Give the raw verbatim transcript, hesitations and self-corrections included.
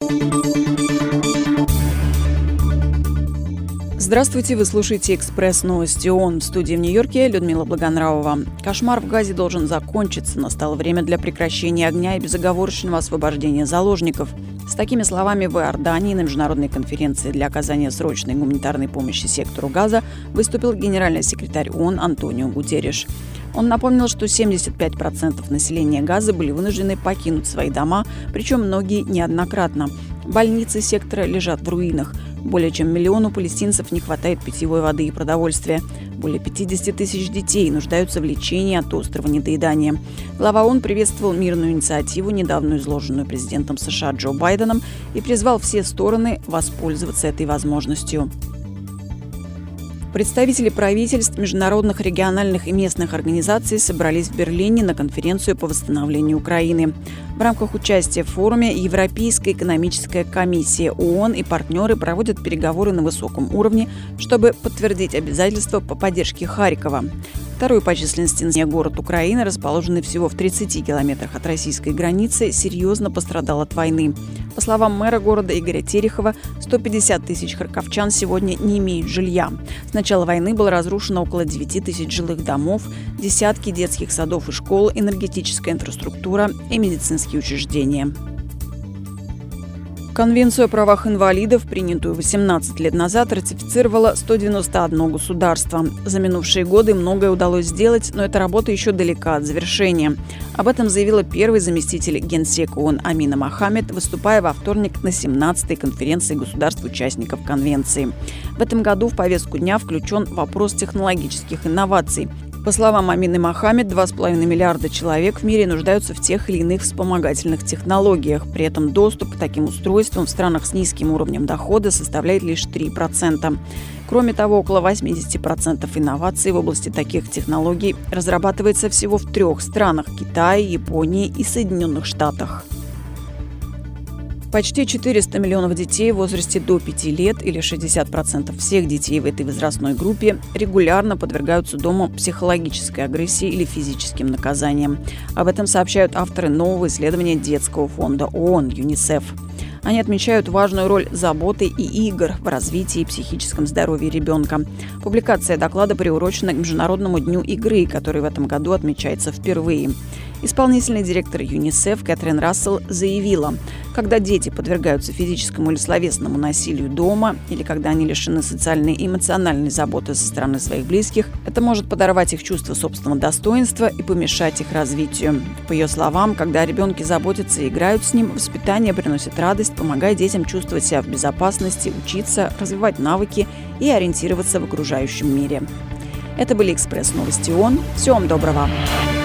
Здравствуйте, вы слушаете «Экспресс новости ООН». В студии в Нью-Йорке Людмила Благонравова. Кошмар в Газе должен закончиться. Настало время для прекращения огня и безоговорочного освобождения заложников. С такими словами в Иордании на международной конференции для оказания срочной гуманитарной помощи сектору Газа выступил генеральный секретарь ООН Антонио Гутерриш. Он напомнил, что семьдесят пять процентов населения Газы были вынуждены покинуть свои дома, причем многие неоднократно. Больницы сектора лежат в руинах. Более чем миллиону палестинцев не хватает питьевой воды и продовольствия. Более пятьдесят тысяч детей нуждаются в лечении от острого недоедания. Глава ООН приветствовал мирную инициативу, недавно изложенную президентом США Джо Байденом, и призвал все стороны воспользоваться этой возможностью. Представители правительств, международных, региональных и местных организаций собрались в Берлине на конференцию по восстановлению Украины. В рамках участия в форуме Европейская экономическая комиссия ООН и партнеры проводят переговоры на высоком уровне, чтобы подтвердить обязательства по поддержке Харькова. Второй по численности город Украины, расположенный всего в тридцати километрах от российской границы, серьезно пострадал от войны. По словам мэра города Игоря Терехова, сто пятьдесят тысяч харьковчан сегодня не имеют жилья. С начала войны было разрушено около девяти тысяч жилых домов, десятки детских садов и школ, энергетическая инфраструктура и медицинские учреждения. Конвенцию о правах инвалидов, принятую восемнадцать лет назад, ратифицировало сто девяносто одно государство. За минувшие годы многое удалось сделать, но эта работа еще далека от завершения. Об этом заявила первый заместитель генсека ООН Амина Мохаммед, выступая во вторник на семнадцатой конференции государств-участников Конвенции. В этом году в повестку дня включен вопрос технологических инноваций. По словам Амины Мохаммед, два с половиной миллиарда человек в мире нуждаются в тех или иных вспомогательных технологиях. При этом доступ к таким устройствам в странах с низким уровнем дохода составляет лишь три процента. Кроме того, около восемьдесят процентов инноваций в области таких технологий разрабатывается всего в трех странах – Китае, Японии и Соединенных Штатах. Почти четыреста миллионов детей в возрасте до пяти лет, или шестьдесят процентов всех детей в этой возрастной группе, регулярно подвергаются дома психологической агрессии или физическим наказаниям. Об этом сообщают авторы нового исследования детского фонда ООН ЮНИСЕФ. Они отмечают важную роль заботы и игр в развитии и психическом здоровье ребенка. Публикация доклада приурочена к Международному дню игры, который в этом году отмечается впервые. Исполнительный директор ЮНИСЕФ Кэтрин Рассел заявила, когда дети подвергаются физическому или словесному насилию дома, или когда они лишены социальной и эмоциональной заботы со стороны своих близких, это может подорвать их чувство собственного достоинства и помешать их развитию. По ее словам, когда о ребенке заботятся и играют с ним, воспитание приносит радость, помогая детям чувствовать себя в безопасности, учиться, развивать навыки и ориентироваться в окружающем мире. Это были «Экспресс новости ООН». Всего вам доброго!